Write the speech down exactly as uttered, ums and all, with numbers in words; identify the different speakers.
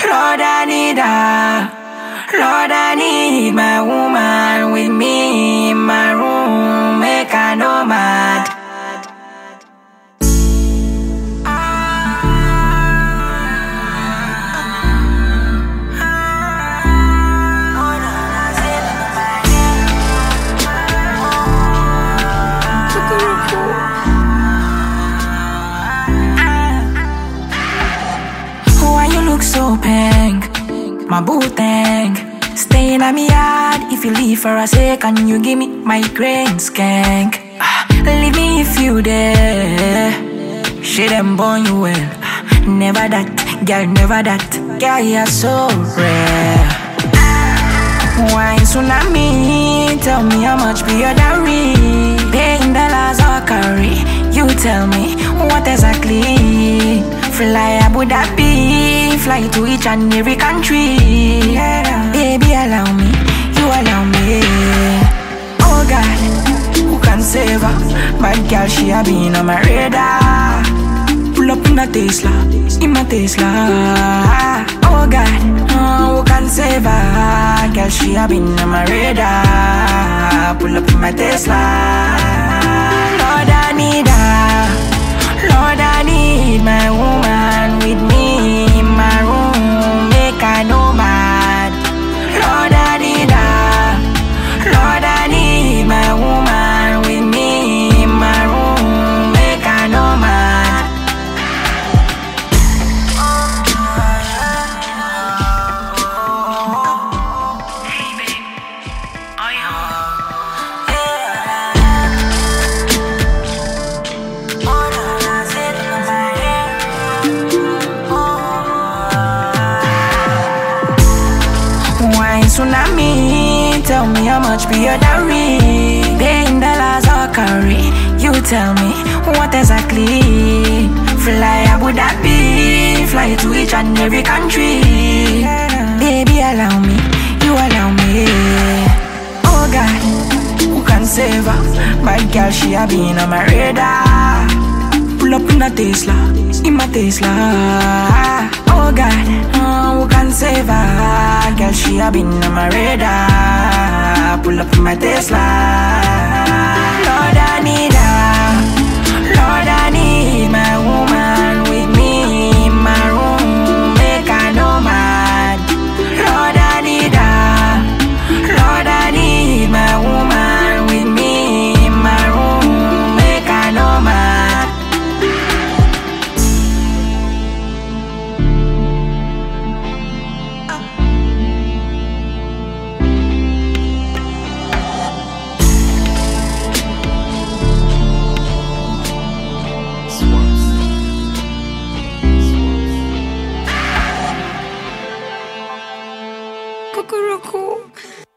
Speaker 1: Lord, I need her. Lord, I need my woman with me in my room, make her no mad. Why you look so pink? My boo tank. Staying at me yard if you leave for a second, you give me migraine skank. Ah, leave me if you there. She them born you well. Ah, never that, girl, never that. Girl, you're so rare. Why tsunami? Tell me how much be your dowry. Paying dollars or carry. You tell me what exactly. Fly Abu Dhabi, fly to each and every country. Yeah. Baby, allow me, you allow me. Oh God, who can save her? Bad girl, she a been on my radar. Pull up in a Tesla, in my Tesla. Oh God, oh, who can save her? Girl, she a been on my radar. Pull up in my Tesla. Lord, I need her. Lord, I need my woman with me in my room, make her no mad. Lord, I need her. Lord, I need my woman with me in my room, make her no mad. Hey babe, are you home? Tsunami, tell me how much be your dowry. Paying dollars or carry. You tell me what exactly. Fly Abu Dhabi, fly to each and every country. Baby, allow me, you allow me. Oh God, who can save her? Bad girl, she a been on my radar. Pull up in a Tesla, in my Tesla. Oh God, oh, who can save her? Girl, she a been on my radar. Pull up in my Tesla. Lord, I need her. Lord, I need my woman with me in my room, make her no mad. Lord, I need her. Lord, I need my woman with me in my room, make her no mad. Cuckoo.